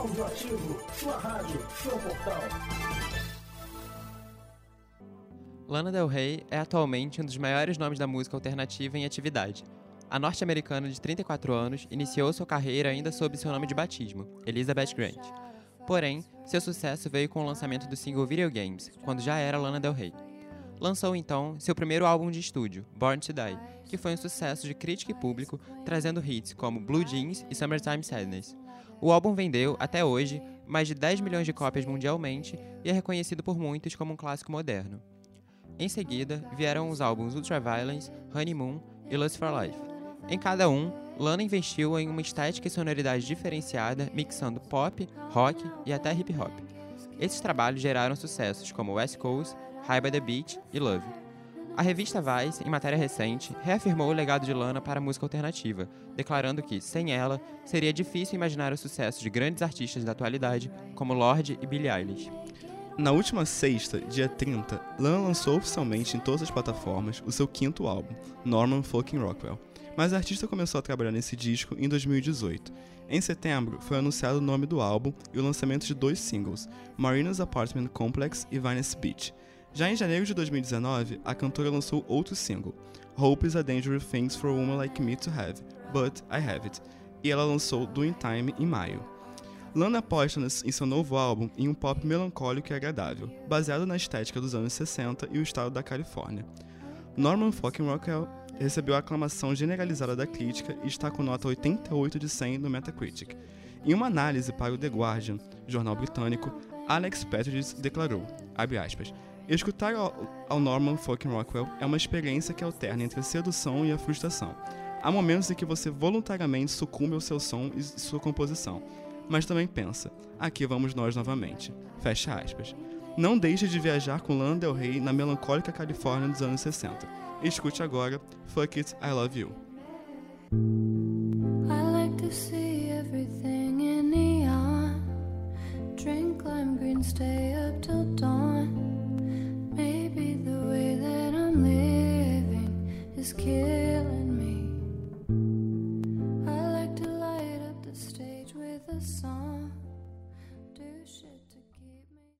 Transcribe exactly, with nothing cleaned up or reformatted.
Audioativo, sua rádio, seu portal. Lana Del Rey é atualmente um dos maiores nomes da música alternativa em atividade. A norte-americana de trinta e quatro anos iniciou sua carreira ainda sob seu nome de batismo, Elizabeth Grant. Porém, seu sucesso veio com o lançamento do single Video Games, quando já era Lana Del Rey. Lançou então seu primeiro álbum de estúdio, Born to Die, que foi um sucesso de crítica e público, trazendo hits como Blue Jeans e Summertime Sadness. O álbum vendeu, até hoje, mais de dez milhões de cópias mundialmente e é reconhecido por muitos como um clássico moderno. Em seguida, vieram os álbuns Ultraviolence, Honeymoon e Lust for Life. Em cada um, Lana investiu em uma estética e sonoridade diferenciada, mixando pop, rock e até hip hop. Esses trabalhos geraram sucessos como West Coast, High by the Beach e Love. A revista Vice, em matéria recente, reafirmou o legado de Lana para a música alternativa, declarando que, sem ela, seria difícil imaginar o sucesso de grandes artistas da atualidade, como Lorde e Billie Eilish. Na última sexta, dia trinta, Lana lançou oficialmente em todas as plataformas o seu quinto álbum, Norman Fucking Rockwell. Mas a artista começou a trabalhar nesse disco em dois mil e dezoito. Em setembro, foi anunciado o nome do álbum e o lançamento de dois singles, Marina's Apartment Complex e Venice Beach. Já em janeiro de dois mil e dezenove, a cantora lançou outro single, Hope is a Dangerous Thing for a Woman Like Me to Have, But I Have It, e ela lançou Doing Time em maio. Lana aposta em seu novo álbum em um pop melancólico e agradável, baseado na estética dos anos sessenta e o estado da Califórnia. Norman Fucking Rockwell recebeu a aclamação generalizada da crítica e está com nota oitenta e oito de cem no Metacritic. Em uma análise para o The Guardian, jornal britânico, Alex Petridge declarou, abre aspas, escutar ao, ao Norman Fucking Rockwell é uma experiência que alterna entre a sedução e a frustração. Há momentos em que você voluntariamente sucumbe ao seu som e sua composição, mas também pensa, aqui vamos nós novamente. Fecha aspas. Não deixe de viajar com Lana Del Rey na melancólica Califórnia dos anos sessenta. Escute agora Fuck It, I Love You. I like to see everything in neon. Drink lime green, stay up till dawn. Maybe the way that I'm living is killing me. I like to light up the stage with a song.